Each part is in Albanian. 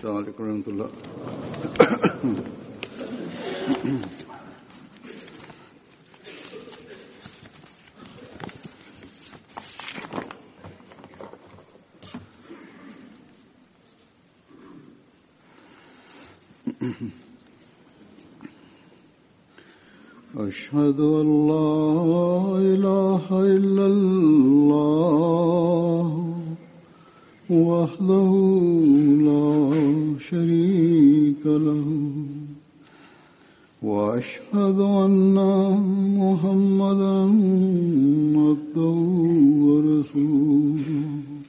अस्सलाम वालेकुम रहमतुल्लाह। أشهد أن لا إله إلا الله وحده لا شريك له وأشهد أن محمدا عبده ورسوله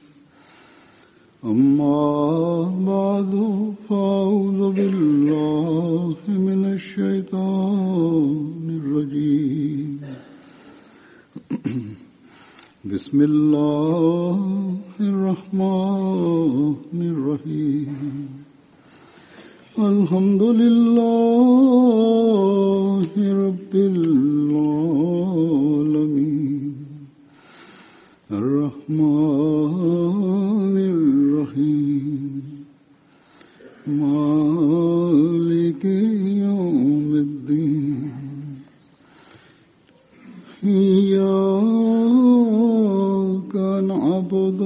أما بعد فأعوذ بالله من الشيطان الرجيم بسم الله الرحمن الرحيم الحمد لله رب العالمين الرحمن الرحيم مالك يوم الدين إياك نعبد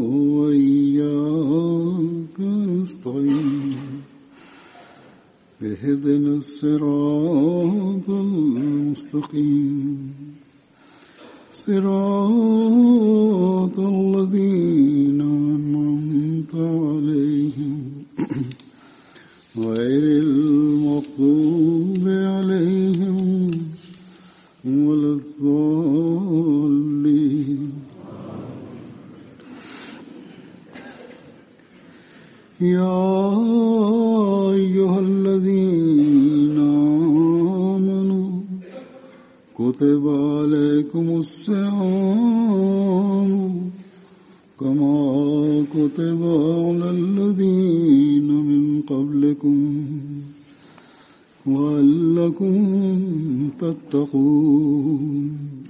وإياك نستعين اهدنا الصراط المستقيم صراط الذين أنعمت عليهم غير المغضوب عليهم ولا الضالين يا أيها الذين آمنوا كتب عليكم الصيام كما كتب على الذين من قبلكم لعلكم تتقون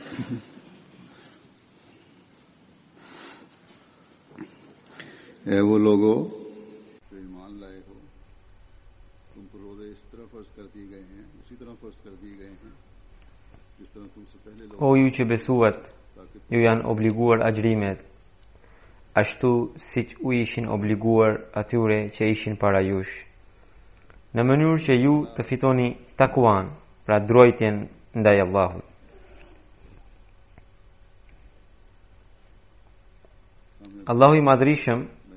اے وہ لوگو جو ایمان لائے ہو تم پر روزے اس طرح فرض کر دیے گئے ہیں اسی طرح فرض کر دیے گئے ہیں जिस तरह तुमसे पहले लोग O ju që besuat, ju janë obliguar agjërimet, ashtu siç u ishin obliguar atyre që ishin para jush, në mënyrë që ju të fitoni takuan, pra drojtjen ndaj Allahut. Allahu i Madhrishëm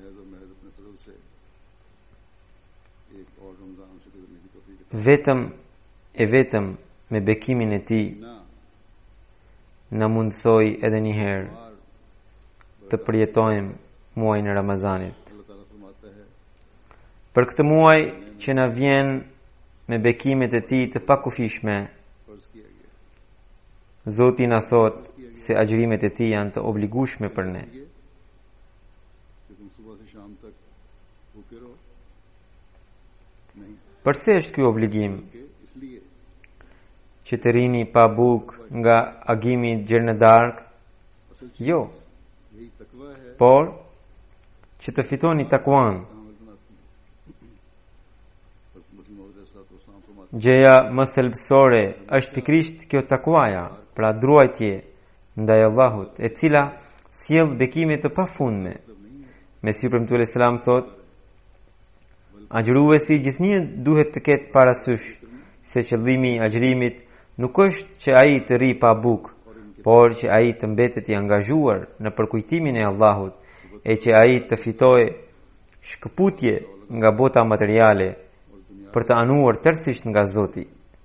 vetëm me bekimin e tij na mundsoi edhe një herë të përjetojmë muajin e Ramazanit. Për këtë muaj që na vjen me bekimet e tij të pakufishme, Zoti na thot se agjërimet e tij janë të obligueshme për ne. Përse është ky obligim? Që të rini pa buk nga agimi gjerë në darkë? Jo, por që të fitoni takuan. Gjëja më thelbësore është pikrisht kjo takuaja, pra druajtje ndaj Allahut, e cila sjell bekime të pafundme. Mesiu premtues selam thot, agjëruesi gjithnjë duhet të ketë parasysh se qëllimi i agjërimit nuk është që ai të rri pa bukë, por që ai të mbetet i angazhuar në përkujtimin e Allahut e që ai të fitojë shkëputje nga bota materiale për të anuar tërësisht nga Zoti.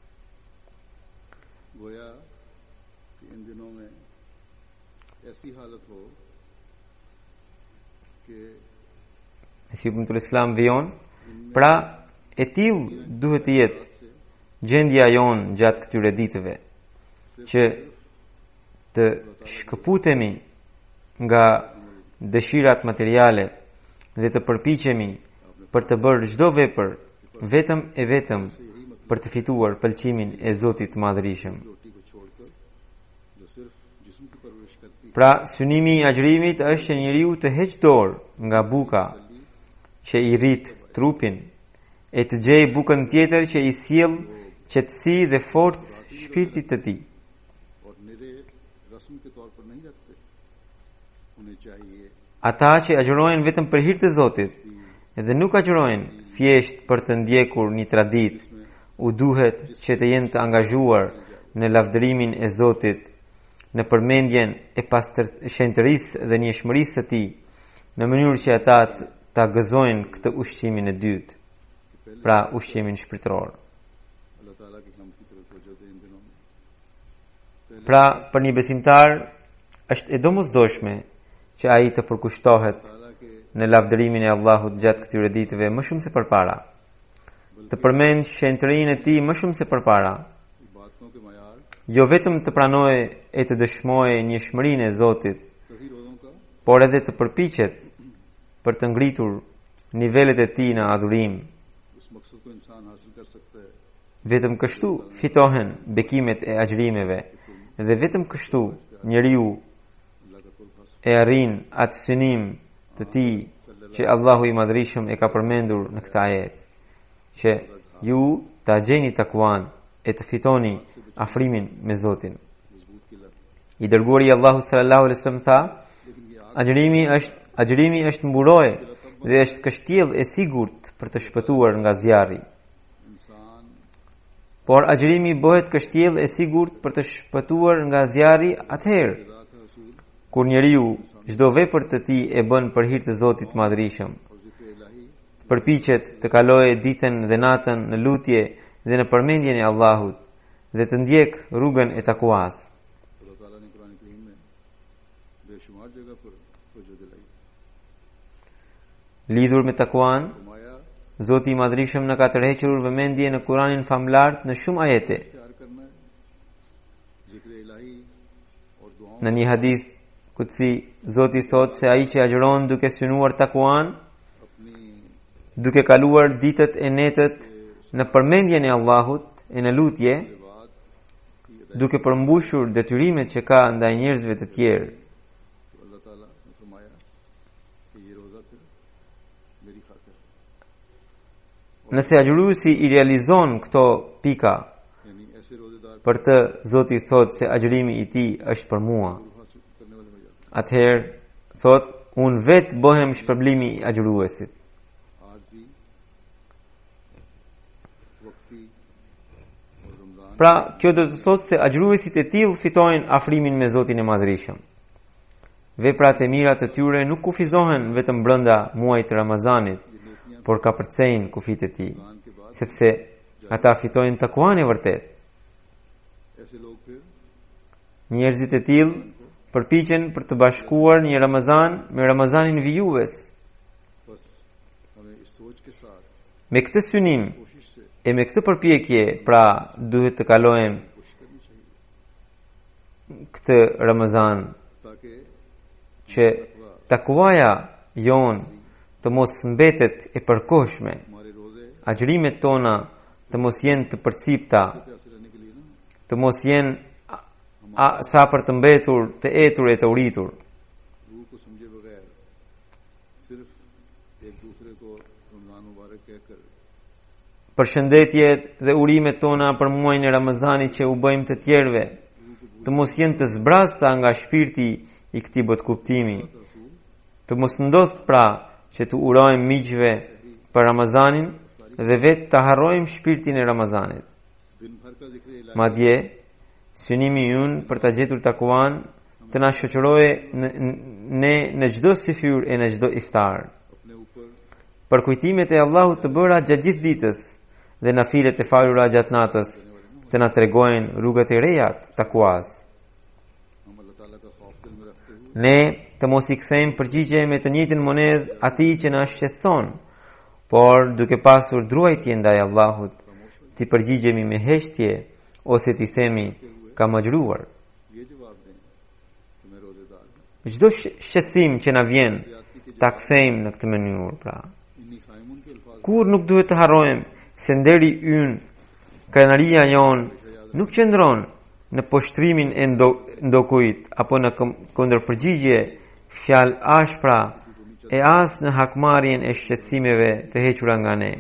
Mesiu premtues selam vijon, pra e tillë duhet të jetë gjendja jonë gjatë këtyre ditëve, që të shkëputemi nga dëshirat materiale dhe të përpiqemi për të bërë çdo vepër vetëm e vetëm për të fituar pëlqimin e Zotit të Madhërisëm. Pra, synimi i agjërimit është që njeriu të heqë dorë nga buka që i rrit trupin, e të gjej bukën tjetër që i sjell qetësi dhe forcë shpirtit të tij. और निरे रस्म के तौर पर नहीं रखते, उन्हें चाहिए Ata që agjërojnë vetëm për hir të Zotit dhe nuk agjërojnë thjesht për të ndjekur një traditë, u duhet që të jenë të angazhuar në lavdërimin e Zotit, në përmendjen e shenjtërisë dhe njëshmërisë së Tij, në mënyrë që ata ta gëzojnë këtë ushqimin e dytë, pra ushqimin shpirtëror. अल्लाह ताला की हम की तरफ तवज्जो दें इन दिनों में। Pra, për një besimtar është e domosdoshme që ai të përkushtohet ताला के në lavdërimin e Allahut gjatë këtyre ditëve më shumë se përpara, të përmend shenjtërinë e Tij më shumë se përpara, बातों के मयार jo vetëm të pranojë e të dëshmojë njëshmërinë e Zotit, सही रोज़ों का por edhe të përpiqet për të ngritur nivelet e Tij në adhurim. उस मकसद को इंसान हासिल कर सकता है। Vetëm kështu fitohen bekimet e agjërimeve dhe vetëm kështu njeriu अल्लाह का कुल खास e arrin atë synim të Tij që Allahu i Madhërisëm e ka përmendur në këtë ajet, që ju ta gjeni takuan e të fitoni afrimin me Zotin. मजबूत किला, I dërguari i Allahu sallallahu alaihi wasallam tha, लेकिन ये agjërimi është mburojë dhe është kështjell e sigurt për të shpëtuar nga zjarri. इंसान Por agjërimi bëhet kështjell e sigurt për të shpëtuar nga zjarri atëherë खुदा का रसूल kur njeriu çdo vepër të tij e bën për hir të Zotit Madhërisëm, और जिक्र इलाही përpiqet të kalojë ditën dhe natën në lutje dhe në përmendjen e Allahut dhe të ndjek rrugën e takuas. अल्लाह ताला ने कुरान करीम में बेशुमार जगह पर तवज्जो दिलाई, Lidhur me takuan, फरमाया Zoti i Madhërisëm na ka tërhequr vëmendje në Kur'anin famlar në shumë ajete. प्यार करना है, जिक्र इलाही और दुआओं Në një hadith kutsi, Zoti thot se ai që agjëron duke synuar takuan, अपनी duke kaluar ditët e netët në përmendjen e Allahut e në lutje, बाद की duke përmbushur detyrimet që ka ndaj njerëzve të tjerë. तो अल्लाह ताला ने फरमाया कि ये रोज़ा फिर मेरी खातिर, Nëse agjëruesi i realizon këto pika, यानी ऐसे रोजेदार për të Zoti thot se agjërimi i tij është për mua, को हासिल करने वाले हो जाते atëherë thot unë vetë bëhem shpërblimi i agjëruesit. हैं। आरजी वक्ती और Ramzan Pra, kjo do të thotë se agjëruesit e tillë fitojnë afrimin me Zotin e Madhërisëm. Veprat e mira të tyre nuk kufizohen vetëm brenda muajit të Ramazanit, ये नेकियां por ka përcejnë kufit e tij, Ramzan के बाद sepse ata fitojnë takuan e vërtet. ऐसे लोग फिर Njerëzit e tillë përpiqen për të bashkuar një Ramazan me Ramazanin vijues. बस हमें इस सोच के साथ Me këtë synim कोशिश से e me këtë përpjekje, pra duhet të kalojmë कोशिश करनी चाहिए, këtë Ramazan ताकि që takuaja jon të mos mbetet e përkohshme, हमारे रोजे agjërimet tona të mos jenë të përcipta, प्यासे रहने के लिए ना të mos jenë sa për të mbetur, të etur e të uritur. रूह को समझे बगैर सिर्फ एक दूसरे को रमजान मुबारक कहकर Përshëndetjet dhe urimet tona për muajin e Ramazanit që u bëjmë të tjerëve, të mos jenë të zbrasta nga shpirti i këtij botkuptimi. रसूल Të mos ndodh pra që të urojmë miqve për Ramazanin dhe vetë të harrojmë shpirtin e Ramazanit. दिन भर का जिक्र इलाही Madje, synimi ynë për ta gjetur takuan të na shoqërojë ne në çdo sifyr e në çdo iftar. अपने ऊपर Për kujtimet e Allahut të bëra gjatë gjithë ditës dhe nafilet e falura gjatë natës të na tregojnë rrugët e reja të takuas. हम अल्लाह ताला का खौफ दिल में रखते हुए Ne të mos i kthejmë përgjigje me të njëjtin monedh atij që na shqetëson, por duke pasur druajtje ndaj Allahut, ti përgjigjemi me heshtje ose ti themi ka magjëruar. ये जवाब दें कि मैं रोजेदार हूँ, Çdo shqetësim që na vjen ta kthejmë në këtë mënyrë pra. इन्हीं खाइमुन के अल्फाज Kur nuk duhet të harrojmë se nderi ynë, krenaria jon nuk qëndron në poshtrimin e ndokujt apo në kundërpërgjigje fjalë ashpra e as në hakmarrjen e shqetësimeve të hequra nga ne,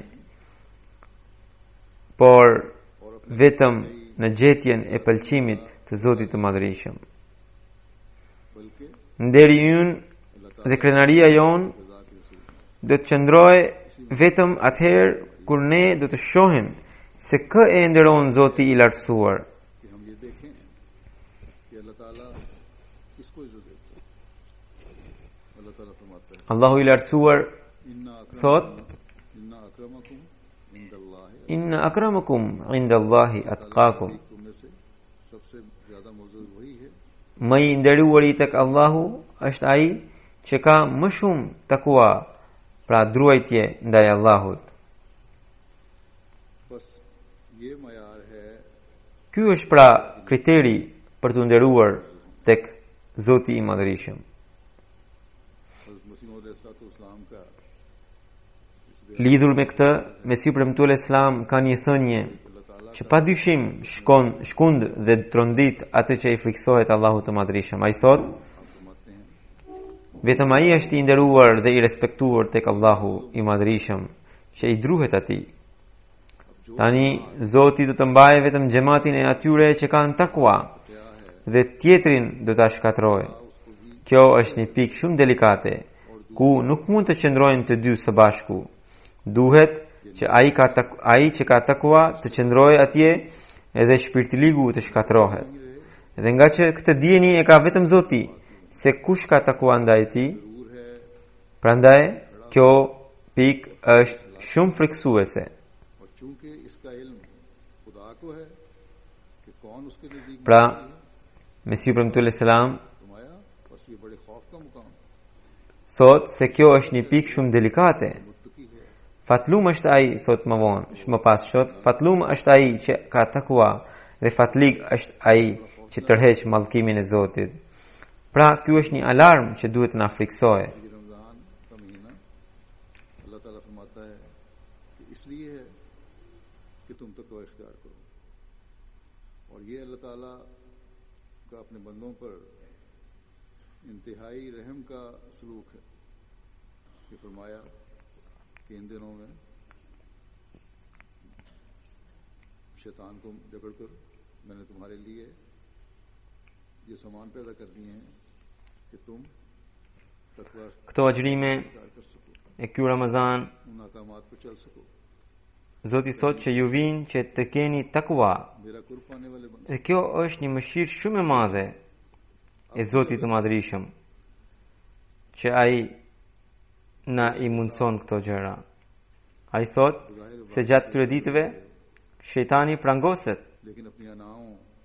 por vetëm në gjetjen e pëlqimit të Zotit të Madhërisëm. बल्कि Nderi ynë dhe krenaria jon do të qëndrojë vetëm atëherë kur ne do të shohim se kë e nderon Zoti i lartësuar. कि हम ये देखें कि अल्लाह ताला किसको इज्जत देता है। अल्लाह ताला फरमाता है Allahu i lartësuar thot: इन्ना अक्रमकुम इंदल्लाहि, Inna akramakum indallahi atqakum. तुम में से सबसे ज्यादा मौजूद वही है Më i nderuari tek Allahu është ai që ka më shumë takua, pra druajtje ndaj Allahut. बस ये मयार है Ky është pra kriteri për të nderuar tek Zoti i Madhërisëm. हज़रत मसीह मौद अलैहिस्सलाम का इस Lidhur me këtë, Mesiu premtuar Islam ka një thënie अल्लाह ताला që padyshim shkund dhe trondit atë që i friksohet Allahut të Madhërisëm. Ai thot: फरमाते हैं vetëm ai është i nderuar dhe i respektuar tek Allahu i Madhërisëm, që i druhet atij. Tani Zoti do të mbajë vetëm xhamatin e atyre që kanë takwa dhe tjetrin do ta shkatërrojë. Kjo është një pikë shumë delikate, ku nuk mund të qëndrojnë të dy së bashku. Duhet që ai që ka takua të qëndrojë atje edhe shpirtiligu të shkatërrohet. Dhe nga që këtë dieni e ka vetëm Zoti se kush ka takua ndaj tij, prandaj kjo pikë është shumë friksuese. और चूंकि इसका इल्म खुदा को है कि कौन उसके नजदीक Pra, Mesiu premtuar selam फरमाया, बस ये बड़े खौफ का मुकाम thot se kjo është një pikë shumë delikate. Muttaqi है Fatlum është ai, thot më vonë, më pas thot, fatlum është ai që ka takua dhe fatlig është ai që tërheq mallkimin e Zotit. Pra, ky është një alarm që duhet na friksojë. ये रमजान का महीना अल्लाह ताला फरमाता है कि इसलिए है कि तुम तकवा इख्तियार करो, और ये अल्लाह ताला का अपने बंदों पर इंतहाई रहम का सलूक है कि फरमाया कि इन दिनों में शैतान को जकड़कर मैंने तुम्हारे लिए ये सामान पैदा कर दिए हैं कि तुम तकवा Këto agjërime इख्तियार कर सको, e ky Ramazan, उन अहकामात पर चल सको, Zoti thot që ju vinë që të keni takua. मेरा कुर्ब पाने वाले बन Dhe kjo është një mëshirë shumë e madhe e Zotit të Madhërisëm, që ai na i mundson këto gjëra. Ai thot se gjatë këtyre ditëve shejtani prangoset. लेकिन अपनी अनाओं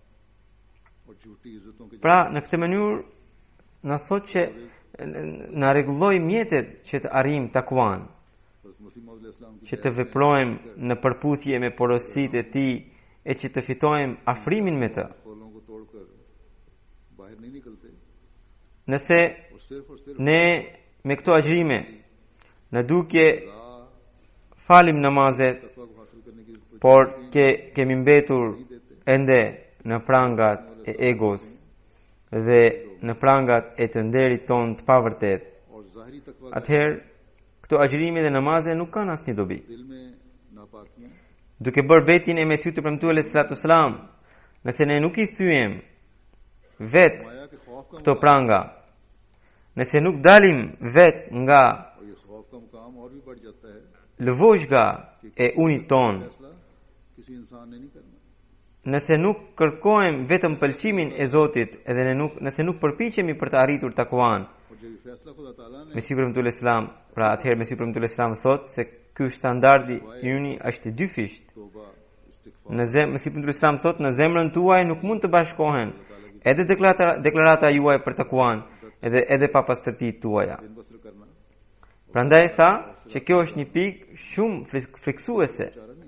और झूठी इज्जतों के Pra, në këtë mënyrë na thot që na rregulloj mjetet që të arrijmë takuan, हज़रत मसीह मौद अलैहिस्सलाम की që të veprojmë në përputhje me porositë e tij e që të fitojmë afrimin me të. खोलों को तोड़कर बाहर नहीं निकलते Nëse और सिर्फ ne me këto agjërime në duke falim namazet, तकवा को हासिल करने की por kemi mbetur ende në prangat e egos dhe në prangat e të nderit ton të pavërtet, और ज़ाहिरी तकवा का atëherë këto agjërime dhe namaze nuk kanë asnjë dobi. दिल में नापाकियां Duke bërë betin e Mesiut të premtuar alayhi salam, nëse ne nuk i thyem vet माया के खौफ का këto pranga, nëse nuk dalim vet nga और ये खौफ का मुकाम और भी बढ़ जाता है। lëvozhga e unit ton, फैसला किसी इंसान ने नहीं करना, nëse nuk kërkojmë vetëm pëlqimin e Zotit edhe nëse nuk përpiqemi për të arritur takuan, और जब ये फैसला खुदा ताला ने Mesiu premtuar Islam, pra atëherë Mesiu premtuar Islam thot se ky standardi yni është i dyfisht. तौबा इस्तिगफार Në Mesiu premtuar Islam thot në zemrën tuaj nuk mund të bashkohen edhe deklarata juaj për takuan edhe papastërtitë tuaja. दिन बसर करना Prandaj tha që kjo është një pikë shumë friksuese. चारा नहीं,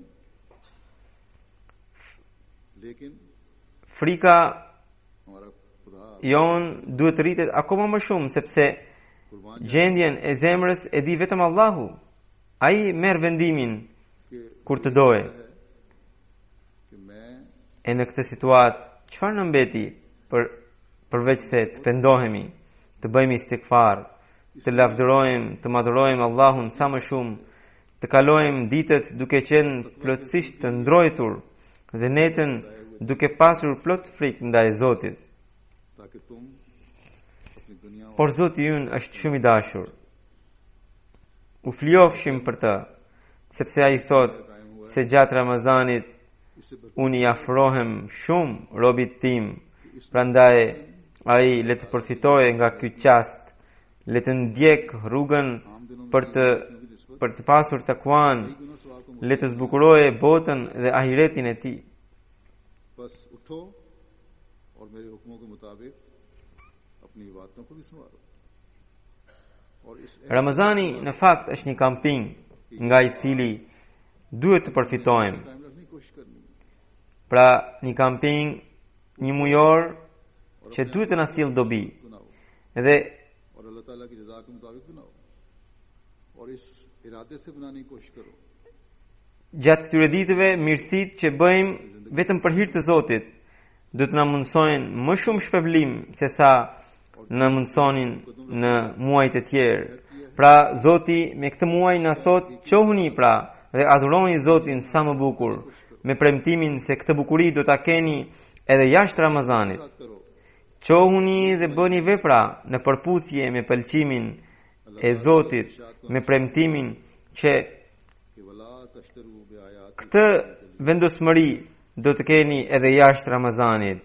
लेकिन Frika हमारा खुदा jon duhet të rritet akoma më shumë sepse कुर्बान gjendjen e zemrës e di vetëm Allahu. Ai merr vendimin के kur të doje. है कि मैं E në këtë situatë, çfarë na mbeti përveç se të pendohemi, të bëjmë istighfar, të lavdërojmë, të madhërojmë Allahun sa më shumë, të kalojmë ditët duke qenë plotësisht të ndrojtur dhe netën duke pasur plot frikë ndaj Zotit. ताकि तुम अपनी दुनिया Por Zoti ynë është shumë i dashur. U fliofshim për të, sepse ai thot se gjatë Ramazanit इससे unë i afrohem shumë robit tim, prandaj ai le të përfitojë nga ky qast, le të ndjek rrugën për të pasur takuan, le të zbukurojë botën dhe ahiretin e tij. बस उठो और मेरे हुक्मों के मुताबिक अपनी बातों को भी संभालो और इस Ramazani në fakt është një kamping nga i cili duhet të përfitojmë. कायम रखने की कोशिश करनी है Pra një kamping, një mujor që duhet të na sjellë dobi. बनाओ Dhe और अल्लाह ताला की रजा के मुताबिक बनाओ और इस इरादे से बनाने की कोशिश करो gjatë këtyre ditëve mirësitë që bëjmë vetëm për hir të Zotit do të na mundsojnë më shumë shpërblim se sa na mundsonin në muajt e tjerë. Pra Zoti me këtë muaj na thot qohuni pra dhe adhuroni Zotin sa më bukur, me premtimin se këtë bukuri do ta keni edhe jashtë Ramazanit. याद करो Qohuni dhe bëni vepra në përputhje me pëlqimin e Zotit, me premtimin që कि वला तश्तरू बिआयात këtë vendosmëri do të keni edhe jashtë Ramazanit.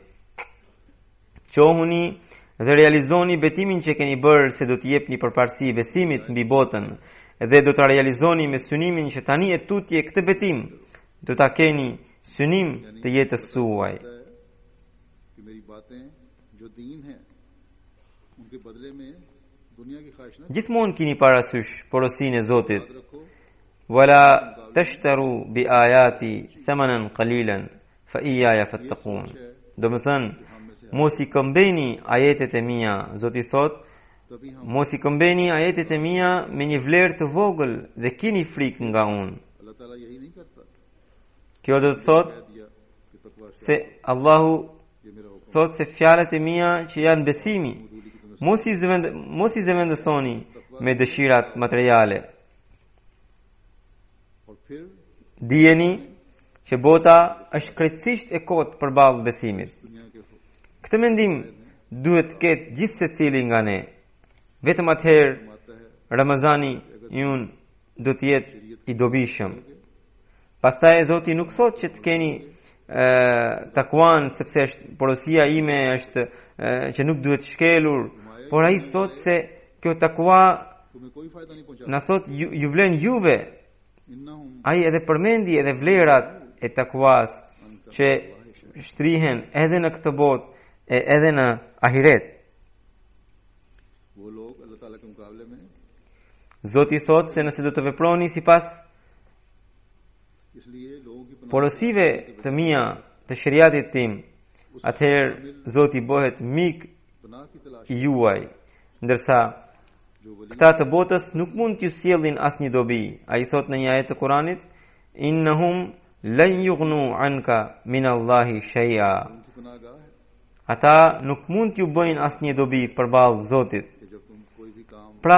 Qohuni dhe realizoni betimin që keni bërë se do të jepni përparësi besimit mbi botën dhe do ta realizoni me synimin që tani e tutje këtë betim do ta keni synim të jetës suaj. है कि मेरी बातें जो दीन है उनके बदले में दुनिया की ख्वाहिश न Gjithmonë keni parasysh porosinë e Zotit. याद रखो Wala tashtaru bi ayati thamanan qalilan fa iyaya fattaqun. Do të thënë, mos i këmbeni ajetet e mia, Zoti thot, तभी हम mos i këmbeni ajetet e mia me një vlerë të vogël dhe keni frikë nga unë. अल्लाह ताला यही नहीं करता Kjo do të thot कह दिया कि तकवा से se Allahu ये मेरा हुक्म thot se fjalët e mia që janë besimi, दूरी की तुम्हें mos i zëvendësoni me dëshirat materiale. और फिर Dijeni që bota është krejtësisht e kotë përballë besimit. दुनिया के Këtë mendim duhet të ketë gjithë secili nga ne. Vetëm atëherë माता है Ramazani yun do të jetë i dobishëm. Pastaj Zoti nuk thot që të keni takuan sepse është porosia ime është që nuk duhet shkelur, por ai thot se kjo takua तुम्हें कोई फायदा नहीं पहुंचा na thot ju vlen juve. इन्नहुम Ai edhe përmendi edhe vlerat e takuas që shtrihen edhe në këtë botë e edhe në ahiret. वो लोग अल्लाह ताला के मुकाबले में Zoti thot se nëse do të veproni sipas इसलिए लोगों की पनाह porosive të mia të shariatit tim, atëherë Zoti bëhet mik पनाह की तलाश i juaj, ndërsa जो वली këta të botës nuk mund t'ju sjellin asnjë dobi. Ai thot në një ajet të Kuranit, innahum lan yughnu anka min Allahi shay'a. उनकी पनाहगाह है Ata nuk mund t'ju bëjnë asnjë dobi përballë Zotit. कि जब तुम कोई भी काम Pra,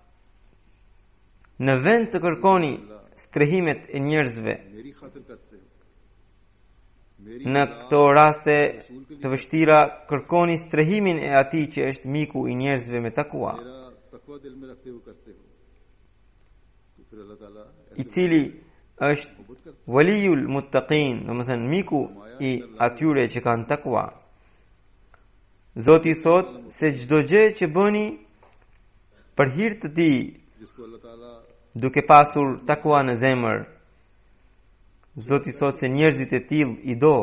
në vend të kërkoni strehimet e njerëzve, मेरी खातिर करते हो मेरी në këto raste të vështira kërkoni strehimin e atij që është miku i njerëzve me takua, मेरा तकवा दिल में रखते हुए करते हो तो फिर अल्लाह ताला i cili është मोहब्बत करता waliul muttaqin, domethënë miku i atyre që kanë takua. Zoti thot se çdo gjë që bëni për hir të tij, है जिसको अल्लाह ताला duke pasur takua në zemër, Zoti thot se njerëzit e tillë i do.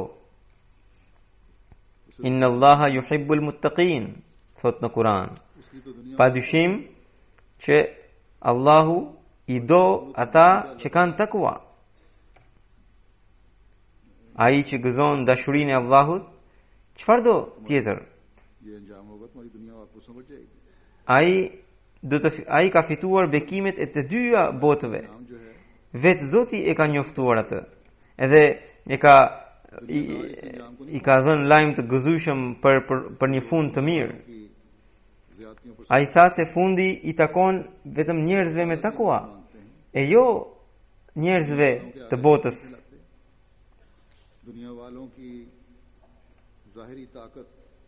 Inna Allaha yuhibbul muttaqin, thot në Kur'an. उसकी तो दुनिया Pa dyshim që Allahu i do ata që kanë takua. Ai që gëzon dashurinë e Allahut, çfarë do tjetër? ये अंजाम होगा तुम्हारी दुनिया आपको समझ जाएगी Ai ka fituar bekimet e të dyja botëve. नाम जो है Vetë Zoti e ka njoftuar atë. Edhe i ka dhënë lajm të gëzueshëm për një fund të mirë. कि ज्यादतियों पर Ai tha se fundi I takon vetëm njerëzve me takua e jo njerëzve të botës. दुनिया वालों की जाहिरी ताकत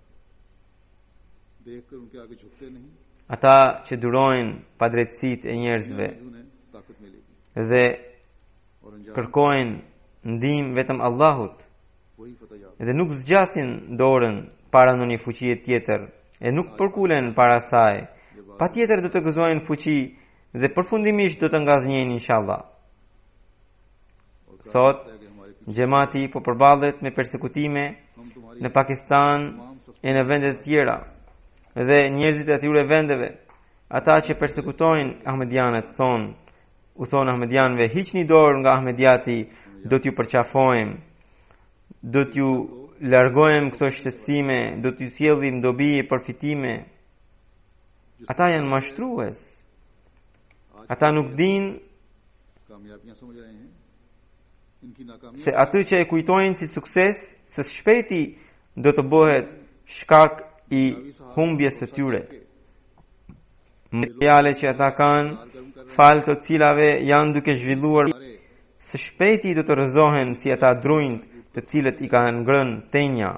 देखकर उनके आगे झुकते नहीं, Ata që durojnë padrejtësitë e njerëzve उन्हें ताकत मिलेगी dhe और अंजाम kërkojnë ndihmë vetëm Allahut वही फतह याब। dhe nuk zgjasin dorën para ndonjë fuqie tjetër e nuk përkulen para saj. Patjetër do të gëzojnë fuqi dhe përfundimisht do të ngadhnjejnë inshallah. Sot Gjemati po përballet me persekutime हम तुम्हारी në Pakistan e në vende të tjera dhe njerëzit e atyre vendeve, ata që persekutojnë Ahmedianët u thonë Ahmedianëve, hiqni dorë nga Ahmediati, do t'ju përqafojmë, do t'ju largojmë këto shtetësime, do t'ju sjellim dobi e përfitime. Ata janë mashtrues. Ata nuk dinë कामयाबियां समझ रहे हैं, इनकी नाकामी se atë që e kujtojnë si sukses, së shpejti do të bëhet shkak I humbjes së tyre. Materiale që ata kanë, falë të cilave janë duke zhvilluar, së shpejti do të rrëzohen si ata drujt të cilët I kanë ngrënë tenja.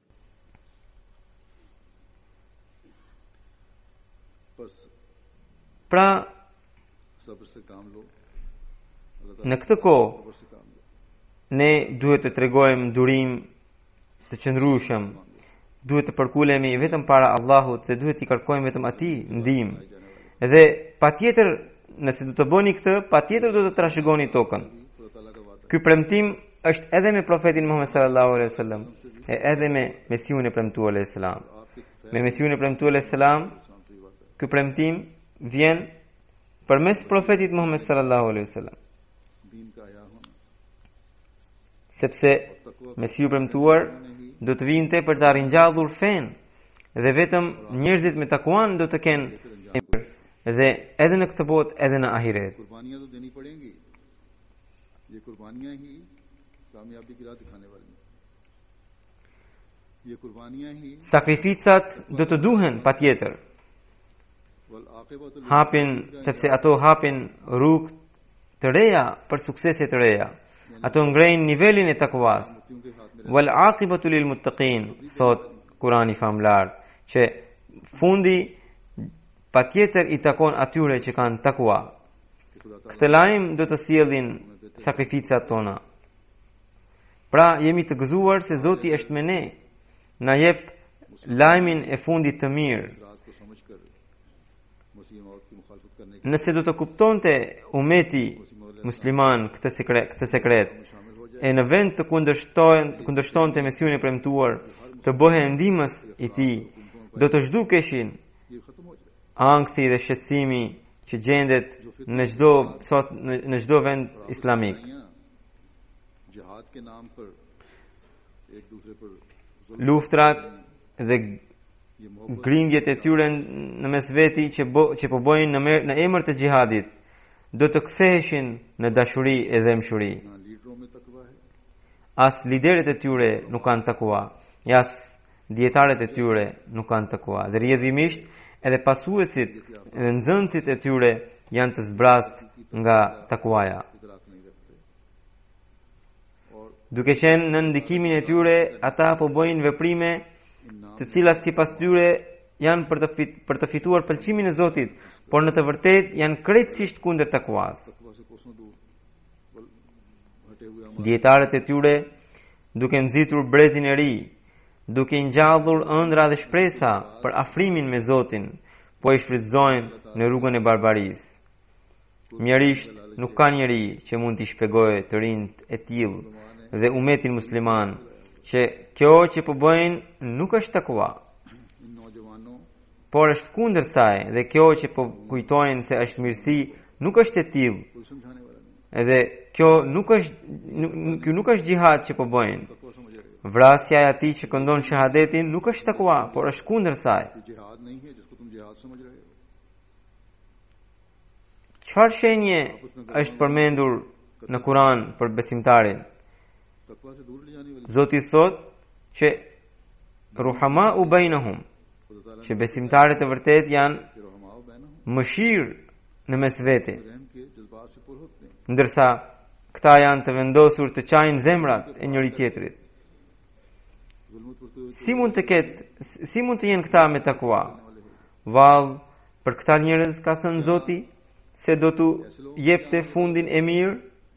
बस Pra, सब्र से काम लो, në këtë kohë, सब्र से काम लो, ne duhet të tregojmë durim të qëndrueshëm. Duhet të përkulemi vetëm para Allahut dhe duhet I kërkojmë vetëm Atij ndihmë. Dhe patjetër, nëse do të bëni këtë, patjetër do të trashëgoni tokën. खुदा ताला का वादा Ky premtim është edhe me profetin Muhammed sallallahu alaihi wasallam, e edhe me Mesiun e premtuar alaihi salam. आपके Me Mesiun e premtuar alaihi salam, सामने ही वादा है। ky premtim vjen përmes profetit Muhammed sallallahu alaihi wasallam, दीन का आया होना, sepse Mesiu premtuar do të vinte për të ringjallur fen dhe vetëm njerëzit me takuan do të kenë emër dhe edhe në këtë botë edhe në ahiret. कुर्बानियां तो देनी पड़ेंगी, ये कुर्बानियां ही कामयाबी की राह दिखाने वाली हैं। ये कुर्बानियां ही Sakrificat do të duhen patjetër. वल आक़िबतुल Hapin sepse ato hapin rrugë të reja për suksese të reja. Ato ngrejnë nivelin e takuas. मुत्तियों के हाथ में Wal aqibatu lil muttaqin, thot Kurani famlar, që fundi patjetër I takon atyre që kanë takua. कि खुदा ताला Këtë lajm do të sjellin sakrificat tona. Pra jemi të gëzuar se Zoti është me ne. Na jep lajmin e fundit të mirë. इस राज को समझकर मसीह मौत की मुखालफत करने के Nëse do të kuptonte umeti musliman këtë sekret में शामिल हो जाए, e në vend të kundërshtonte Mesiun e premtuar, të bëhe ndihmës I tij, do të zhdukeshin ये खत्म हो जाए। ankthi dhe shqetësimi që gjendet në çdo vend islamik. जिहाद के नाम पर एक दूसरे पर Luftrat dhe ये मोहब्बत grindjet e tyre në mes veti që po bojnë në emër të xhihadit do të ktheheshin në dashuri e dëmshuri. ना लीडरों में तकवा है, As liderët e tyre nuk kanë takua, as dietarët e tyre nuk kanë takua. Dhe rrjedhimisht edhe pasuesit dhe nxënësit e tyre janë të zbrast nga takuaja. इदराक नहीं रखते और Duke qenë në ndikimin e tyre, ata po bëjnë veprime इन नाम të cilat sipas tyre janë për të fituar pëlqimin e Zotit, por në të vërtetë janë krejtësisht kundër takuas. तकवा से कोसों दूर बल हटे हुए अमल Dietarët e tyre, duke nxitur brezin e ri, duke ngjallur ëndra dhe shpresa për afrimin me Zotin, po I shfrytëzojnë në rrugën e barbarisë. Mjerisht nuk ka njeri që mund t'i shpjegojë të rinjt e tillë dhe umetin musliman që kjo që po bëjnë nuk është takua, इन नौजवानों por është kundër saj dhe kjo që po kujtojnë se është mirësi nuk është e tillë. कोई समझाने वाला नहीं, Edhe kjo nuk është jihad që po bëjnë. तकवा समझ रहे हो। Vrasja e atij që këndon shahadetin nuk është takua, por është kundër saj. ये जिहाद नहीं है जिसको तुम जिहाद समझ रहे हो। Çfarë shenje është përmendur në Kur'an për besimtarin? तकवा से दूर ले जाने वाली Zoti thot që ruhama u bainahum, खुदा ताला që besimtarët e vërtet janë के रहमाओ बहना mëshirë në mes vete, रहम के जज्बात से पुर होते हैं ndërsa këta janë të vendosur të qajnë zemrat e njëri tjetrit. जुल्मत करते हुए Si mund të jenë këta me takua? Vallë, për këta njerëz ka thënë Zoti se do t'u jepte fundin e mirë.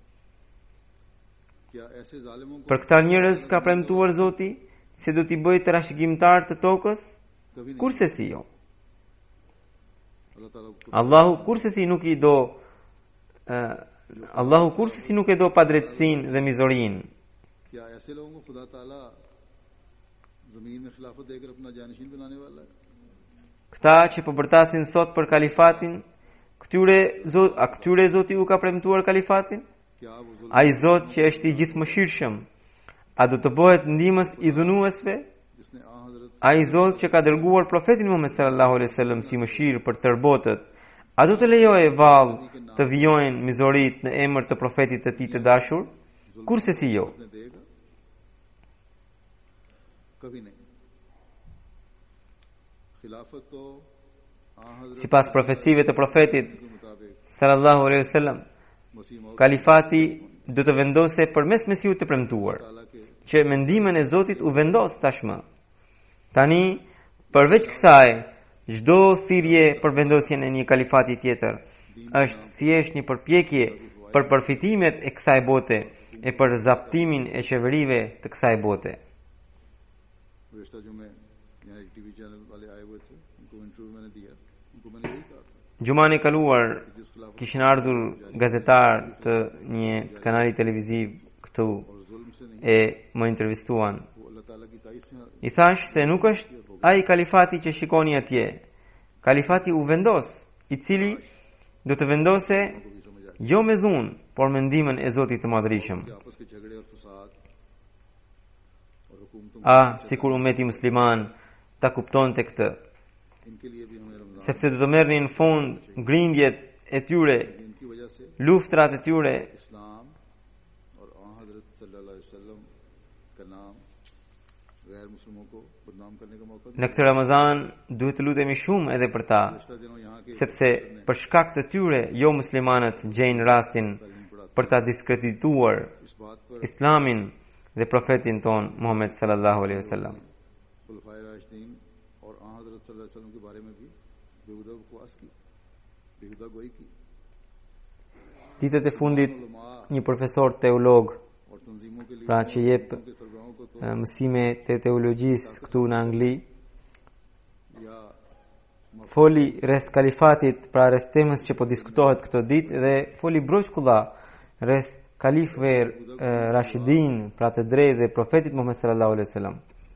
क्या ऐसे जालिमों को Për këta njerëz ka premtuar Zoti se do t'i bëjë trashëgimtar të tokës. कभी नहीं Kurse si jo. अल्लाह ताला को Allahu kurse si nuk i do Allahu kurse si nuk e do padrejtësinë dhe mizorinë. क्या ऐसे लोगों को खुदा ताला जमीन में खिलाफत देकर अपना जानशीन बनाने वाला है Këta që po bërtasin sot për kalifatin, këtyre Zoti u ka premtuar kalifatin? क्या वो जुल्म Ai Zot që është i gjithëmëshirshëm, a do të bëhet ndihmës i dhunuesve? जिसने आ हजरत Ai Zot që ka dërguar profetin Muhammed sallallahu alaihi wasallam si mëshirë për tërë botët, a do të lejojë vallë të vijojnë mizorit në emër të profetit të tij të dashur? Kurse si jo. अपने देगा कभी नहीं खिलाफत तो आ हजरत Sipas profecive të profetit के मुताबिक sallallahu alaihi wasallam, मसीह मौद kalifati do të vendose përmes Mesiut të premtuar, ताला के që me ndihmën e Zotit u vendos tashmë. Tani, përveç kësaj, çdo thirrje për vendosjen e një kalifati tjetër është thjesht një përpjekje për përfitimet e kësaj bote e për zaptimin e qeverive të kësaj bote. गुज़श्ता जुमे यहाँ एक TV channel वाले आए हुए थे उनको इंटरव्यू मैंने दिया उनको मैंने यही कहा था Gjumani e kaluar कि जिस खिलाफत kishin ardhur gazetar të një kanali televiziv këtu और जुल्म से नहीं e më intervistuan. वो अल्लाह ताला की ताईद से I thash se nuk është ai kalifati që shikoni atje. Kalifati u vendos, i cili do të vendose को भी समझ आए jo me dhunë, por me ndihmën e Zotit të Madhërisëm. कि आपस के झगड़े और फसाद और हुकूमतों Sikur ummeti musliman ta kuptonte këtë, इनके लिए भी हमें Ramzan sepse do të merrnin në fund grindjet e tyre, इनकी वजह से luftrat e tyre, इस्लाम और आ हजरत सल्लल्लाहु अलैहि वसल्लम का नाम गैर मुस्लिमों को बदनाम करने का मौका në këtë Ramazan duhet të lutemi shumë edhe për ta, गुज़श्ता दिनों यहाँ के sepse për shkak të tyre jo muslimanët gjejnë rastin तालीम पढ़ाते për ta diskredituar इस बात पर Islamin dhe profetin ton Muhammed sallallahu alaihi wasallam. खुलफाए राशिदीन और आ हजरत सल्लल्लाहु अलैहि वसल्लम के बारे में भी बेहुदा बकवास की बेहुदा गोई की Ditët e fundit उलमा një profesor teolog, और तंजीमों के लिए pra që jep उनके सरबराहों को तो mësime të teologjisë këtu në Angli, या foli rreth kalifatit, pra rreth temës që po diskutohet këtë ditë dhe foli broshkulla rreth kalifëve Rashidin, pra të drejtë dhe profetit Muhammed sallallahu alaihi wasallam.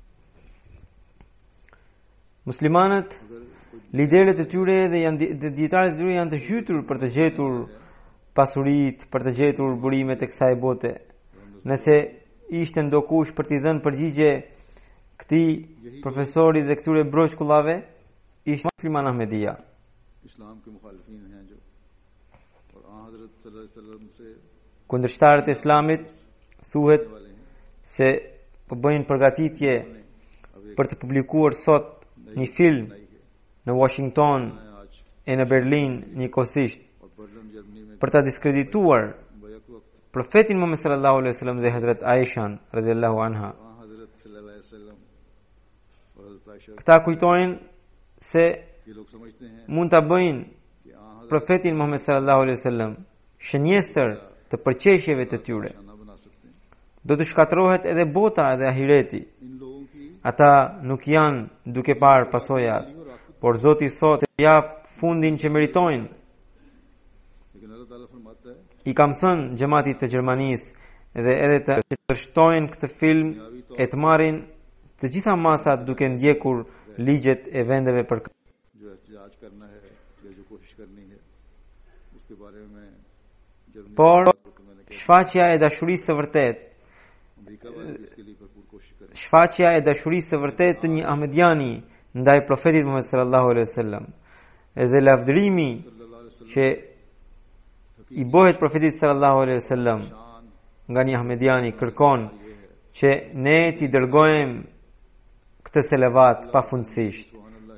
Muslimanët, liderët e tyre dhe dietarët e tyre janë të zhytur për të gjetur pasuritë, për të gjetur burimet e kësaj bote. Nëse ishte ndokush për t'i dhënë përgjigje këtij profesori dhe këtyre broshkullave, ishte Musliman Ahmedia. इस्लाम के मुखालिफिन हैं जो और आ हजरत सल्लल्लाहु अलैहि वसल्लम से Kundërshtarët e Islamit thuhet वाले हैं se po bëjnë përgatitje अब एक për të publikuar sot një film नई है në Washington आज e në Berlin njëkohësisht और बर्लिन जर्मनी में për ta diskredituar बैक वक्त profetin Muhammed sallallahu alaihi wasallam dhe Hazrat Aisha radhiyallahu anha. आ हजरत सल्लल्लाहु अलैहि वसल्लम और हजरत आयशा Këta kujtojnë se ये लोग समझते हैं mund ta bëjnë कि आ हजरत profetin Muhammed sallallahu alaihi wasallam shënjestër të përqeshjeve të tyre. खाना बना सकते हैं Do të shkatërrohet edhe bota edhe ahireti. इन लोगों की Ata nuk janë duke parë pasojat, por Zoti thotë jap fundin që meritojnë. लेकिन अल्लाह ताला फरमाता है I kam thënë xhamatit të Gjermanisë dhe edhe të përshtojnë këtë film e të marrin të gjitha masat duke ndjekur ligjet e vendeve për जो एहतजाज करना है या जो कोशिश करनी है उसके बारे में जर्मनी por तो मैंने कहा shfaqja e dashurisë së vërtet, America वाले भी इसके लिए भरपूर कोशिश करें shfaqja e dashurisë së vërtet të një Ahmediani ndaj profetit Muhammed sallallahu alaihi wasallam. Edhe lavdërimi सल्लल्लाहु अलैहि वसल्लम që i bëhet profetit sallallahu alaihi wasallam शान nga një Ahmediani kërkon që ne t'i dërgojmë këtë selavat pafundësisht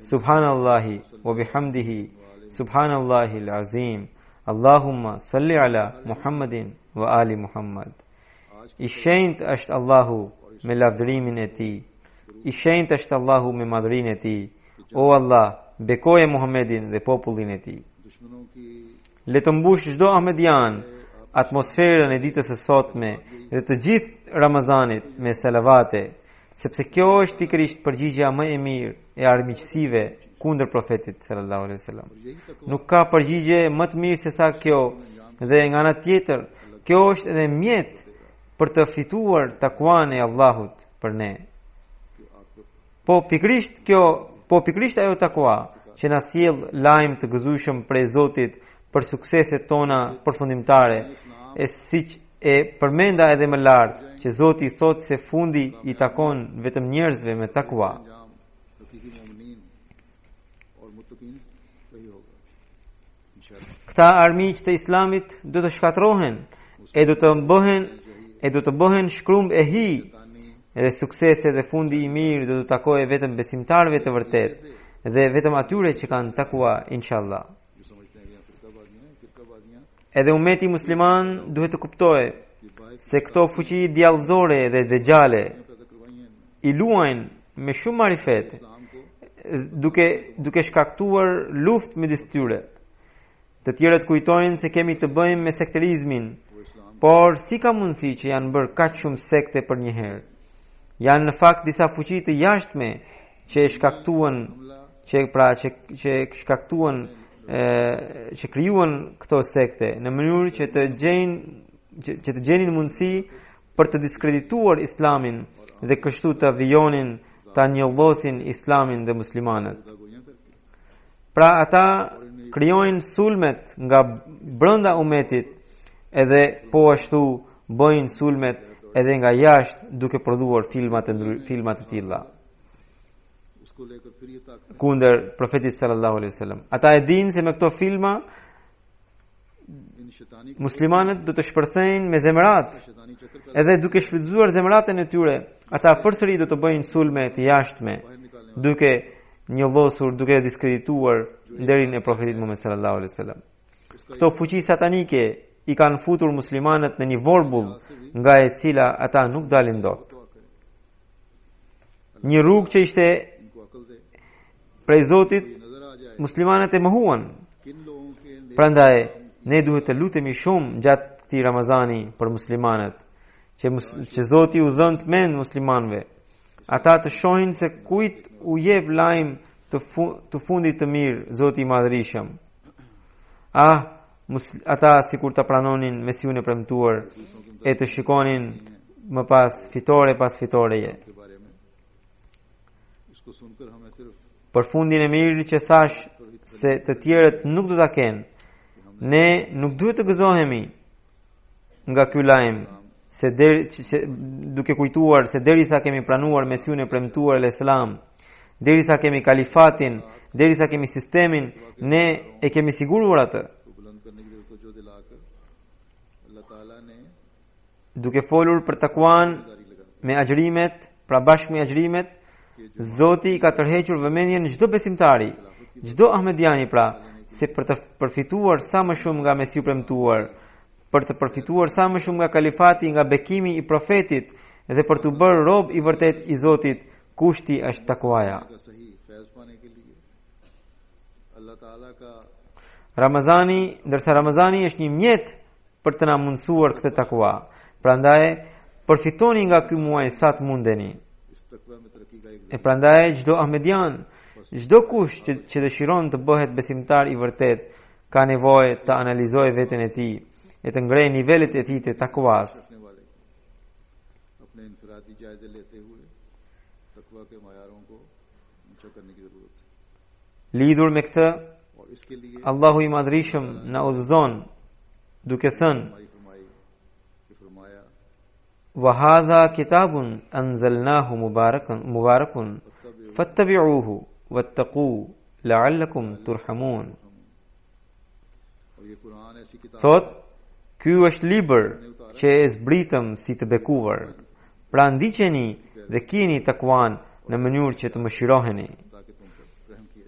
Subhanallahi wa bihamdihi, Subhanallahi al-azim. Allahumma salli ala Muhammadin wa ali Muhammad. I shenjt është Allahu me lavdërimin e tij. I shenjt është Allahu me madhrinë e tij. O Allah, bekoje Muhammedin dhe popullin e tij. Le të mbush çdo ahmedian atmosferën e ditës së sotme dhe të gjithë Ramazanit me salavate, sepse kjo është pikërisht përgjigjja më e mirë e armiqësive kundër profetit sallallahu alaihi wasallam. Nuk ka përgjigje më të mirë se sa kjo, dhe nga ana tjetër, kjo është edhe mjet për të fituar takuan e Allahut për ne. Po pikërisht ajo takua që na sjell lajm të gëzueshëm prej Zotit për sukseset tona përfundimtare, e siç e përmenda edhe më lart që Zoti thotë se fundi i takon vetëm njerëzve me takua. Këta armiq të Islamit do të shkatrohen e do të bëhen shkrumb e hi, edhe suksese dhe fundi i mirë do të takojë vetëm besimtarëve të vërtet dhe vetëm atyre që kanë takua, inshallah. Edhe ummeti musliman duhet të kuptojë se këto fuqi djallëzore dhe dejale i luajnë me shumë marifet, duke shkaktuar luftë midis tyre. Të tjerët kujtojnë se kemi të bëjmë me sekterizmin, por si ka mundësi që janë bërë kaq shumë sekte për një herë? Janë në fakt disa fuqi të jashtme që krijuan këto sekte në mënyrë që të gjenin mundësi për të diskredituar Islamin dhe kështu të vijonin, të njollosin Islamin dhe muslimanët. Pra ata krijojnë sulmet nga brenda umetit, edhe po ashtu bëjnë sulmet edhe nga jashtë duke prodhuar filmat të tilla kundër profetit sallallahu alaihi wasallam. Ata e dinë se me këto filma muslimanët do të shpërthejnë me zemrat, edhe duke shfrytzuar zemratën e tyre, ata përsëri do të bëjnë sulme të jashtme, duke njollosur, duke diskredituar nderin e profetit Muhammed sallallahu alaihi wasallam. Këto fuqi satanike i kanë futur muslimanët në një vorbull nga e cila ata nuk dalin dot. Një rrugë që ishte prej Zotit, muslimanët e mohuan. Prandaj ne duhet të lutemi shumë gjatë këtij Ramazani për muslimanët, që Zoti u dhënë të mend muslimanëve. Ata të shohin se kujt u jep lajm të fundit të mirë Zoti i Madhërisëm. Ata sikur ta pranonin Mesiun e premtuar e të shikonin më pas fitore pas fitoreje. Për fundin e mirë që thash se të tjerët nuk do ta kenë, ne nuk duhet të gëzohemi nga ky lajm, duke kujtuar se derisa kemi pranuar Mesiun e premtuar al-Islam, derisa kemi kalifatin, derisa kemi sistemin, ne e kemi siguruar atë. Duke folur për takuan me agjërimet, pra bashkë me agjërimet, Zoti i ka tërhequr vëmendjen çdo besimtari, çdo ahmediani, pra, se për të përfituar sa më shumë nga Mesiu premtuar, për të përfituar sa më shumë nga kalifati, nga bekimi i profetit dhe për të bërë rob i vërtet i Zotit, kushti është takuaja. Ndërsa Ramazani është një mjet për të na mundësuar këtë takua. Prandaj përfitoni nga ky muaj sa të mundeni. E prandaj çdo ahmedian, çdo kush që dëshiron të bëhet besimtar i vërtet, ka nevojë të analizojë veten e tij e të ngrejë nivelet e tij të takuas. Lidhur me këtë, Allahu i Madhërisëm na udhëzon duke thënë: "Wa hadha kitabun anzalnahu mubarakun fattabi'uhu wattaqu la'allakum turhamun." Thot, ky është libër që e zbritëm si të bekuar, pra ndiqeni dhe keni takuan në mënyrë që të mëshiroheni.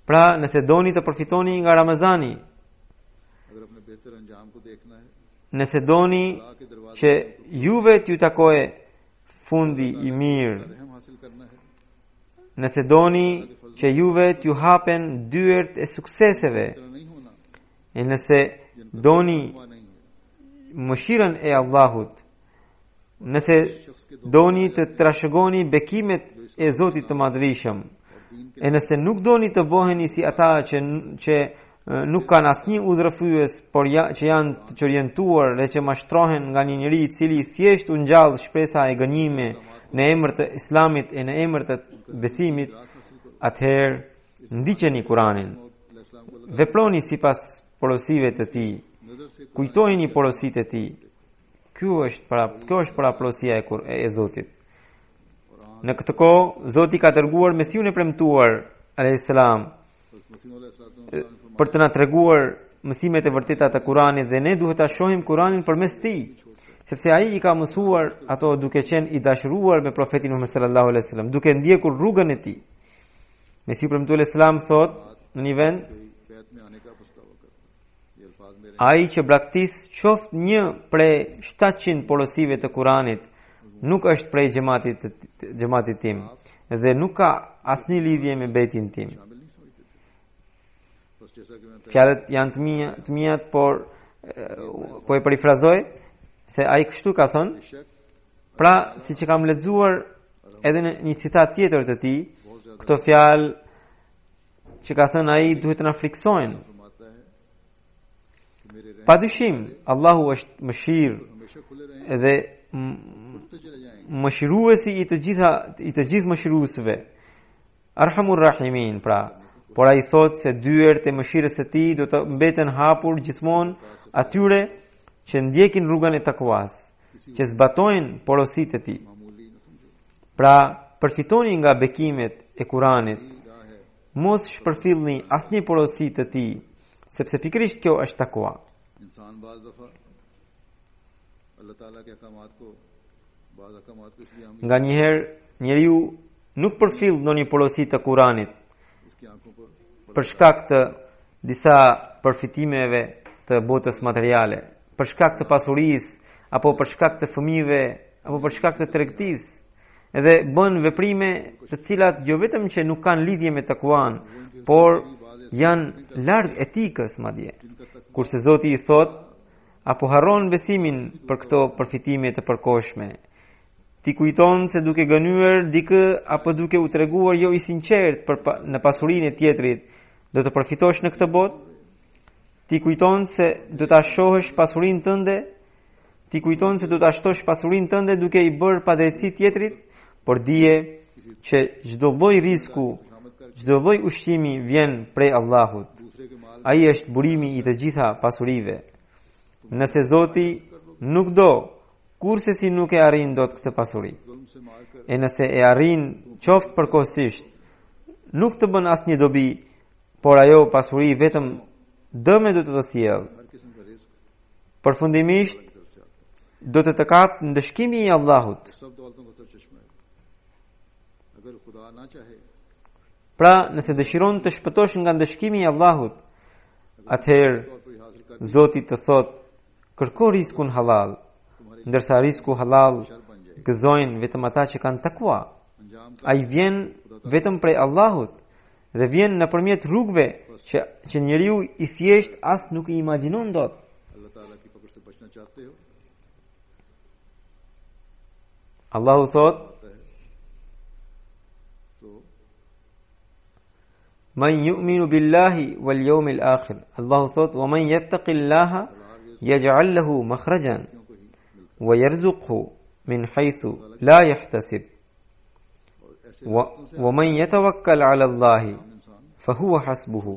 Pra nëse doni të përfitoni nga Ramazani, अगर अपने बेहतर अंजाम को देखना है nëse doni अल्लाह के दरवाजे që juve t'ju takojë fundi i mirë, रहम हासिल करना है, nëse doni që juve t'ju hapen dyert e sukseseve, तरह नहीं होना e nëse doni हुआ नहीं है। mëshirën e Allahut, nëse doni të trashëgoni bekimet e Zotit të Madhrishëm, e nëse nuk doni të bëheni si ata që nuk kanë asnjë udhërfyes, por që janë të çorientuar dhe që mashtrohen nga një njeri i cili thjesht u ngjall shpresa e gënjime në emër të Islamit e në emër të besimit, atëherë ndiqeni Kur'anin, veproni sipas porosive të tij, kujtojini porositë e tij. Kjo është paraplosia e Zotit. Në këtë kohë Zoti ka dërguar Mesiun e premtuar alayhis salam për të na treguar mësimet e vërteta të Kuranit, dhe ne duhet ta shohim Kuranin përmes tij, sepse ai i ka mësuar ato duke qenë i dashuruar me profetin Muhammed sallallahu alaihi wasallam, duke ndjekur rrugën e tij. Mesiu premtuar alayhis salam thot në një vend, ai që braktis qoftë një prej 700 porosive të Kuranit, nuk është prej xhamatit tim dhe nuk ka asnjë lidhje me betin tim. Fjalët janë të mia, por po e parafrazoj se ai kështu ka thënë. Pra, siç e kam lexuar edhe në një citat tjetër të tij, këto fjalë që ka thënë ai duhet të na friksojnë. Padyshim, Allahu është mëshirë dhe mëshiruesi i të gjithë mëshiruesve, Arhamur Rahimin, pra, por ai thot se dyert e mëshirës së tij do të mbeten hapur gjithmonë atyre që ndjekin rrugën e takwas, që zbatojnë porositë e tij. Pra, përfitoni nga bekimet e Kuranit, mos shpërfillni asnjë porosi të tij, sepse pikërisht kjo është takwa. इंसान बाज दफा अल्लाह ताला के अहकामात को बाज अहकामात को इसलिए हम Nga njëherë njeriu nuk përfill ndonjë porosi të Kuranit इसकी आंखों पर për shkak të disa përfitimeve të botës materiale, për shkak të pasurisë, apo për shkak të fëmijëve, apo për shkak të tregtisë, edhe bën veprime të cilat jo vetëm që nuk kanë lidhje me takuan, por janë larg etikës madje. Kurse Zoti i thot, apo harron besimin për këto përfitime të përkohshme. Ti kujton se duke gënyer dikë apo duke u treguar jo i sinqert në pasurinë e tjetrit, do të përfitosh në këtë botë? Ti kujton se do ta shohësh pasurinë tënde? Ti kujton se do ta shtosh pasurinë tënde duke i bërë padrejtësi tjetrit? Por dije që çdo lloj risku, çdo lloj ushqimi vjen prej Allahut. Ai është burimi i të gjitha pasurive. Nëse Zoti nuk do, kurse si nuk e arrin dot këtë pasuri. E nëse e arrin qoftë përkohësisht, nuk të bën asnjë dobi, por ajo pasuri vetëm dëme do të të sjellë. Përfundimisht do të të kapë ndëshkimi i Allahut. Pra, nëse dëshiron të shpëtosh nga ndëshkimi i Allahut, atëherë Zoti të thot, kërko riskun halal, ndërsa risku halal gëzojnë vetëm ata që kanë takwa. Ai vjen vetëm prej Allahut dhe vjen nëpërmjet rrugëve që njeriu i thjesht as nuk i imagjinon dot. Allahu thot, man yu'minu billahi wal yawmil akhir. Allahu thot, wa man yattaqillaha yaj'al lahu makhrajan wa yarzuqhu min haythu la yahtasib. Wa man yatawakkal 'ala Allahi fa huwa hasbuhu.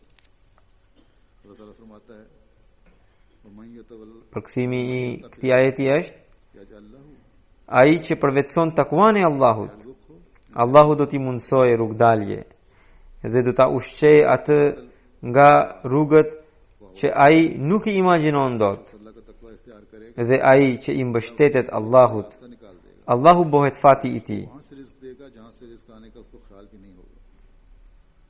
Përkthimi i këtij ajeti është, ai që përvetëson takuan e Allahut, Allahu do t'i mundsojë rrugdalje dhe do ta ushqejë atë nga rrugët që ai nuk i imagjinon dot. Dhe ai që i mbështetet Allahut, Allahu bëhet fati i tij.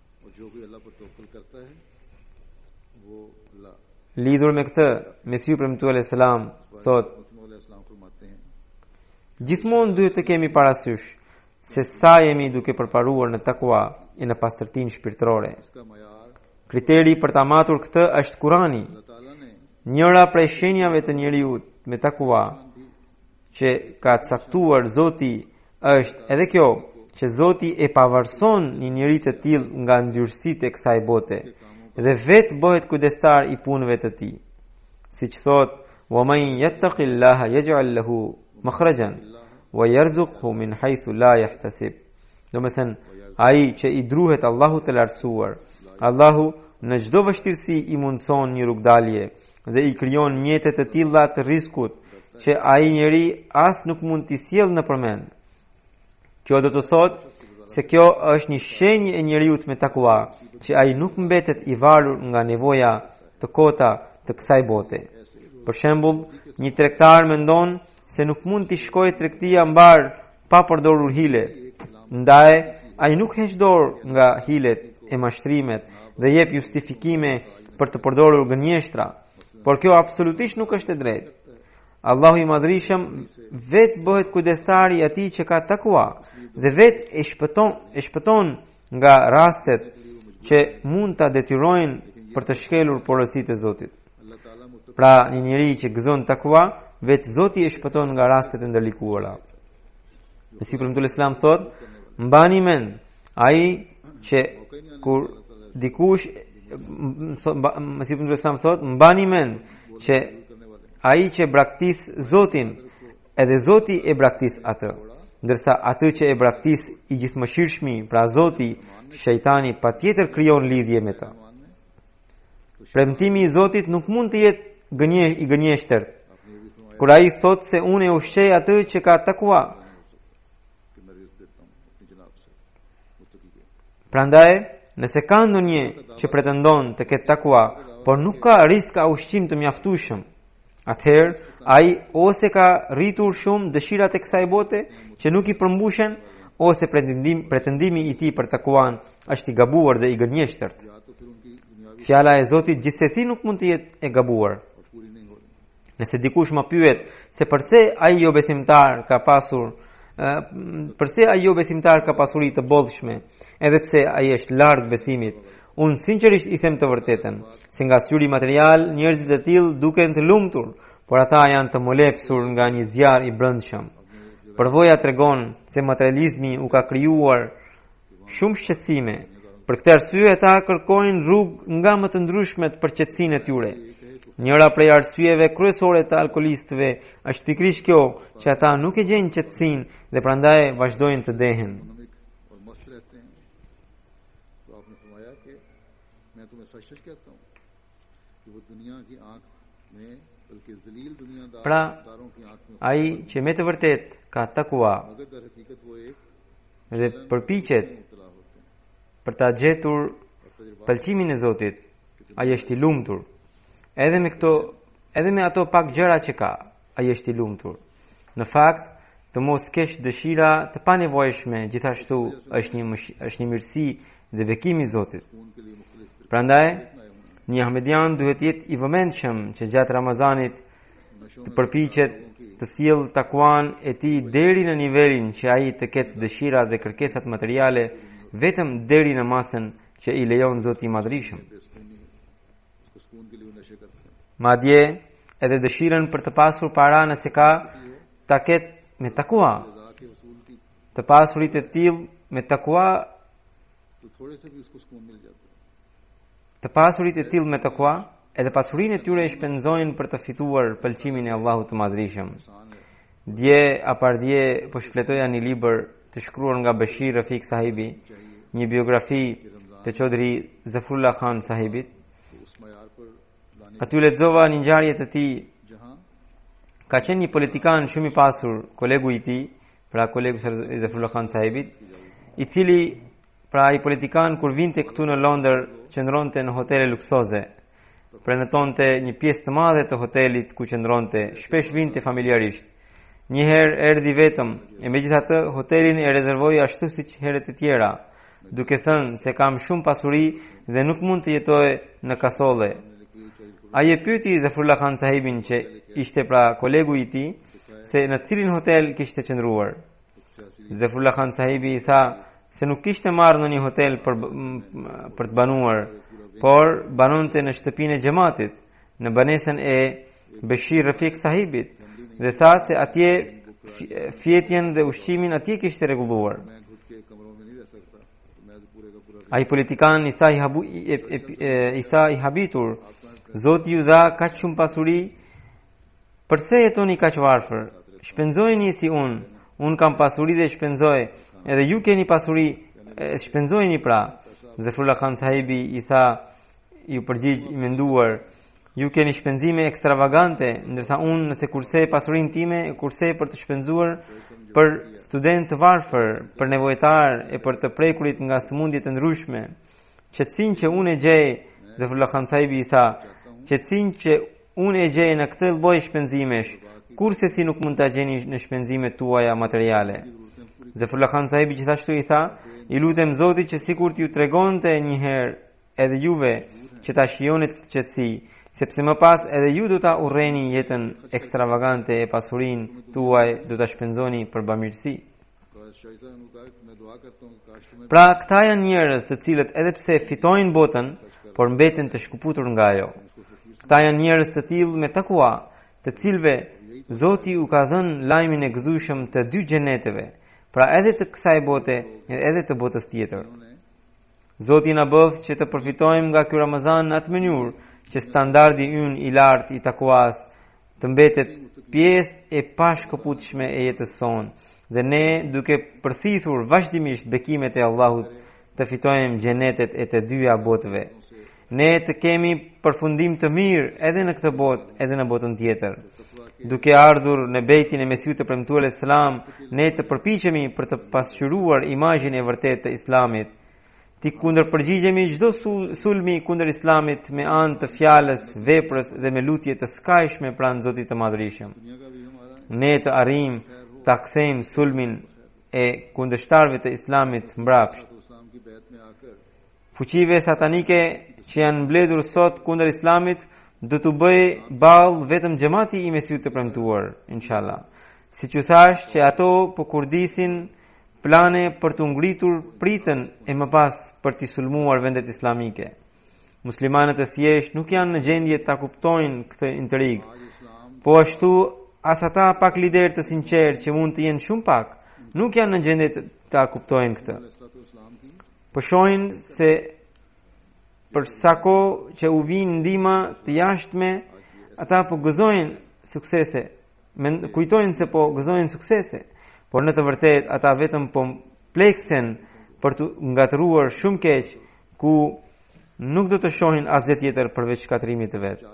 जो कोई अल्लाह पर तवक्कुल करता है वो अल्लाह Lidhur me këtë, Mesiu premtuar selam thot, अलैहिस्सलाम फरमाते हैं gjithmonë duhet të kemi parasysh se sa jemi duke përparuar në takwa e në pastërtinë shpirtërore. इसका मयार Kriteri për ta matur këtë është Kurani. अल्लाह ताला ने Njëra prej shenjave të njeriut me takwa që ka caktuar Zoti është edhe kjo, që Zoti e pavarëson një njeri të tillë nga ndyrësitë e kësaj bote dhe vetë bëhet kujdestar i punëve të tij. Siç thot, "Wa man yattaqillaha yaj'al lahu makhrajan wa yarzuqhu min haythu la yahtasib." Domethënë, ai që i druhet Allahut të lartësuar, Allahu në çdo vështirësi i mundson një rrugdalje dhe i krijon mjete të tilla të rrezikut që ai njeri as nuk mund t'i sjellë në përmend. Kjo do të thotë se kjo është një shenjë e njeriut me takua, që ai nuk mbetet i varur nga nevoja të kota të kësaj bote. Për shembull, një tregtar mendon se nuk mund t'i shkojë tregtia mbar pa përdorur hile. Ndaj, ai nuk heq dorë nga hilet e mashtrimet dhe jep justifikime për të përdorur gënjeshtra, por kjo absolutisht nuk është e drejtë. Allahu i madhrishëm vetë bëhet kujdestari i atij që ka takua dhe vetë e shpëton nga rastet që mund ta detyrojnë për të shkelur porositë e Zotit. Pra, një njeri që gëzon takua, vetë Zoti e shpëton nga rastet e ndërlikuara. Mesiu premtuar Islam thot, mbani mend, ai që kur dikush Mesiu premtuar Islam thot, mbani mend që ai që braktis Zotin, edhe Zoti e braktis atë, ndërsa atë që e braktis i gjithëmëshirshmi, pra Zoti, shejtani patjetër krijon lidhje me ta. Premtimi i Zotit nuk mund të jetë i gënjeshtër. Kur ai thot se unë e ushqej atë që ka takua. Prandaj, nëse ka ndonjë që pretendon të ketë takua, por nuk ka risk ka ushqim të mjaftueshëm, atëherë ai ose ka rritur shumë dëshirat e kësaj bote që nuk i përmbushen, ose pretendimi i tij për takuan është i gabuar dhe i gënjeshtër. Fjala e Zotit gjithsesi nuk mund të jetë e gabuar. Nëse dikush më pyet se pse ai jo besimtar ka pasuri të bollshme, edhe pse ai është larg besimit, unë sinqerisht i them të vërtetën, se nga syri material njerëzit e tillë duken të lumtur, por ata janë të molepsur nga një zjarr i brendshëm. Përvoja tregon se materializmi u ka krijuar shumë shqetësime. Për këtë arsye ata kërkojnë rrugë nga më të ndryshmet për qetësinë e tyre. Njëra prej arsyeve kryesore të alkoolistëve është pikërisht kjo, që ata nuk e gjejnë qetësinë dhe prandaj vazhdojnë të dehen. Pra, ai që me të vërtet ka takua dhe përpiqet për ta gjetur pëlqimin e Zotit, ai është i lumtur. Edhe me ato pak gjëra që ka, ai është i lumtur. Në fakt, të mos kesh dëshira të panevojshme gjithashtu është një mirësi dhe bekim i Zotit. Prandaj, një ahmedian duhet jetë i vëmendshëm që gjatë Ramazanit të përpiqet të sjellë takuan e tij deri në nivelin që ai të ketë dëshira dhe kërkesat materiale vetëm deri në masën që i lejon Zoti i Madhrishëm. Madje edhe dëshirën për të pasur para nëse ka ta ketë me takua. Të pasurit e tillë me takua, edhe pasurinë e tyre e shpenzojnë për të fituar pëlqimin e Allahut të Madhrishëm. Dje apardje po shfletoja një libër të shkruar nga Bashir Rafik Sahibi, një biografi të Çodri Zafrullah Khan Sahibit. Aty lexova një ngjarje të tij. Ka qenë një politikan shumë i pasur, kolegu i tij, pra kolegu i Zafrullah Khan Sahibit, i cili pra ai politikan kur vinte këtu në Londër qëndronte në hotele luksoze. Prenëtonte një pjesë të madhe të hotelit ku qëndronte, shpesh vinte familjarisht. Një herë erdhi vetëm, e megjithatë hotelin e rezervoi ashtu siç herët e tjera. duke thënë se kam shumë pasuri dhe nuk mund të jetoj në kasolle. Ai e pyeti Zafrullah Khan sahibin që ishte pra kolegu i tij se në cilin hotel kishte qëndruar. Zafrullah Khan sahibi i tha se nuk kishte marrë në një hotel për të banuar, por banonte në shtëpinë e xhamatit, në banesën e Bashir Rafiq sahibit, dhe tha se atje fjetjen dhe ushqimin atje kishte rregulluar. Ai politikan i tha i habitur, Zoti ju dha kaq shumë pasuri, pse jetoni kaq varfër? Shpenzojeni si unë kam pasuri dhe shpenzoj, edhe ju keni pasuri, shpenzojeni pra. Zafrullah Khan sahibi i tha, ju përgjigj i menduar, ju keni shpenzime ekstravagante, ndërsa unë nëse kurse pasurin time, kurse për të shpenzuar për student të varfër, për nevojtar e për të prekurit nga sëmundjet e ndryshme. Qetësinë që unë e gjej, Zafrullah Khan sahibi i tha, qetësinë që unë e gjej në këtë lloj shpenzimesh, kurse si nuk mund ta gjeni në shpenzimet tuaja materiale. Zafrullah Khan sahibi gjithashtu i tha, i lutem Zotit që sikur t'ju tregonte një herë edhe juve që ta shijonit këtë qetësi, sepse më pas edhe ju do ta urreni jetën ekstravagante e pasurinë tuaj, do ta shpenzoni për bamirësi. Pra këta janë njerëz të cilët edhe pse fitojnë botën, por mbeten të shkëputur nga ajo. Këta janë njerëz të tillë me takua, të cilëve Zoti u ka dhënë lajmin e gëzueshëm të dy xheneteve, pra edhe të kësaj bote edhe të botës tjetër. Zoti na bëft që të përfitojmë nga ky Ramazan në atë mënyrë që standardi ynë i lartë i takuas të mbetet pjesë e pashkëputshme e jetës sonë, dhe ne duke përthithur vazhdimisht bekimet e Allahut të fitojmë xhenetet e të dyja botëve. Ne të kemi përfundim të mirë edhe në këtë botë, edhe në botën tjetër. Duke ardhur në bejtin e Mesiut të premtuar Islam, ne të përpiqemi për të pasqyruar imazhin e vërtetë të Islamit. Ti kundër përgjigjemi çdo sulmi kundër Islamit me anë të fjalës, veprës dhe me lutje të skajshme pranë Zotit të Madhërisëm. Ne të arrijmë ta kthejmë sulmin e kundërshtarëve të Islamit mbrapsht. Fuqive satanike që janë mbledhur sot kundër Islamit do të bëj ballë vetëm xhamati i Mesiut të premtuar, inshallah. Siç u thash që ato po kurdisin plane për të ngritur pritën e më pas për të sulmuar vendet islamike. Muslimanët e thjesht nuk janë në gjendje ta kuptojnë këtë intrigë. Po ashtu as ata pak lider të sinqertë që mund të jenë shumë pak, nuk janë në gjendje ta kuptojnë këtë. Po shohin se për sa kohë që u vinë ndihma të jashtme, ata po gëzojnë suksese. Kujtojnë se po gëzojnë suksese, por në të vërtetë ata vetëm po pleksen për të ngatëruar shumë keq, ku nuk do të shohin asgjë tjetër përveç shkatrimit të vet.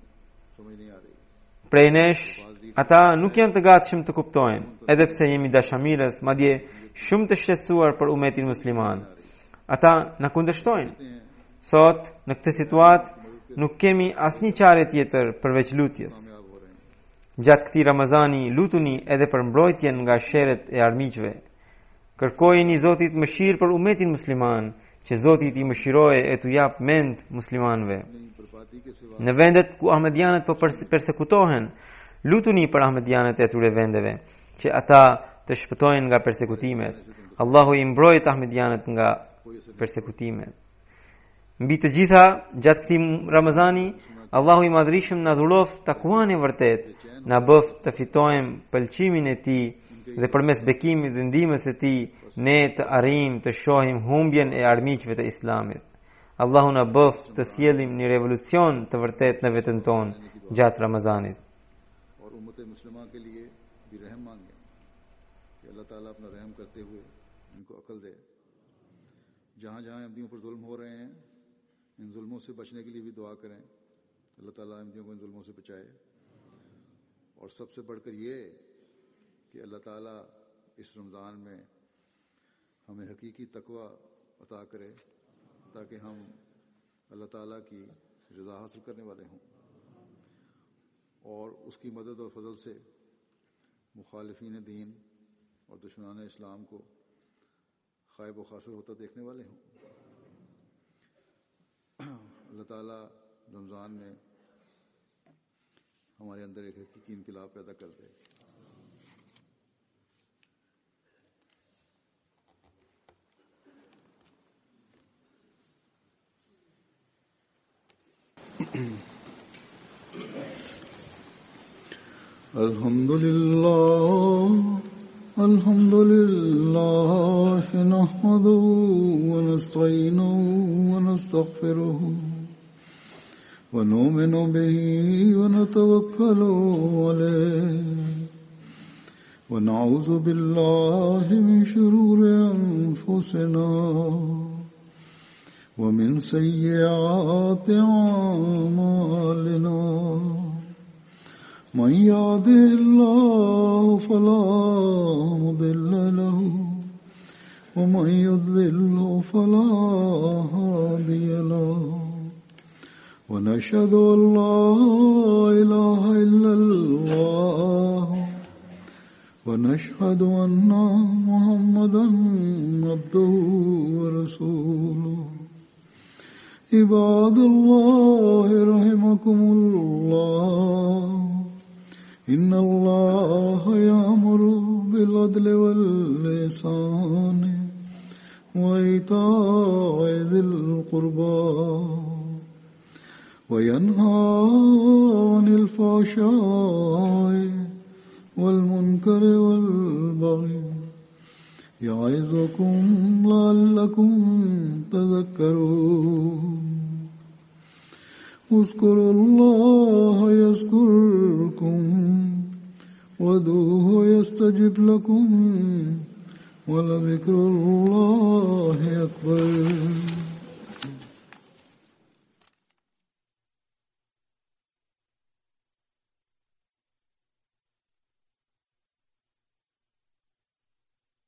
Prej nesh, ata nuk janë të gatshëm të kuptojnë, edhe pse jemi dashamirës, madje shumë të shqetësuar për umetin musliman. Ata na kundërshtojnë. Sot, në këtë situatë, nuk kemi asnjë çare tjetër përveç lutjes. Gjatë këtij Ramazani, lutuni edhe për mbrojtjen nga sherret e armiqve. Kërkojeni Zotit mëshirë për umetin musliman, që Zoti t'i mëshirojë e t'u jap mend muslimanëve. Në vendet ku ahmedianët po persekutohen, lutuni për ahmedianët e atyre vendeve, që ata të shpëtojnë nga persekutimet. Allahu i mbrojt ahmedianët nga persekutimet. Mbi të gjitha, gjatë këtij Ramazani, Allahu i Madhërisëm na dhuroft takuan e vërtet, na bëft të fitojmë pëlqimin e Tij dhe përmes bekimit dhe ndihmës së Tij ne të arrijmë të shohim humbjen e armiqve të Islamit. Allahu na bëft të sjellim një revolucion të vërtet në veten tonë gjatë Ramazanit. और उम्मत मुस्लिमा के लिए भी रहम मांगे कि अल्लाह ताला अपना रहम करते हुए इनको अकल दे। जहाँ जहाँ अहमदियों पर जुल्म हो रहे हैं, इन जुल्मों से बचने के लिए भी दुआ करें। अल्लाह ताला अहमदियों को इन जुल्मों से बचाए। और सबसे बढ़कर ये कि अल्लाह ताला इस रमज़ान में हमें हकीकी तकवा अता करे, ताकि हम अल्लाह ताला की रज़ा हासिल करने वाले हों और उसकी मदद और फजल से मुखालिफीन दीन और दुश्मनान इस्लाम को खायब व खासर होता देखने वाले हों। अल्लाह ताला रमज़ान में हमारे अंदर एक हकीकी इनकलाब पैदा कर दे। अल्हम्दुलिल्लाह नहमदुहु व नस्तईनुहु व नस्तगफिरुहु व नुमिनु बिही व नतवक्कलु अलैहि व नऊज़ु बिल्लाहि मिन शुरूरि अनफुसिना व मिन सय्यिआति अमालिना। मन यहदिहिल्लाहु फला मुदिल्ल लहु व मन युद्लिल्हु फला हादिय लहु व नशहदु अन ला इलाहा इल्लल्लाह व नशहदु अन्ना मुहम्मदन अब्दुहु व रसूलुहु। इबादुल्लाह रहमकुमुल्लाह इन्नल्लाह यअमुरु बिल अदलि वल इहसानि व ईताइ ज़िल क़ुर्बा व यन्हा अनिल फ़हशाइ वल मुनकरि वल बग़ि यअज़ुकुम लअल्लकुम तज़क्करून। उज़्कुरुल्लाह यज़्कुरुकुम वदूहु यस्तजिब लकुम वलज़िक्रुल्लाहि अकबर।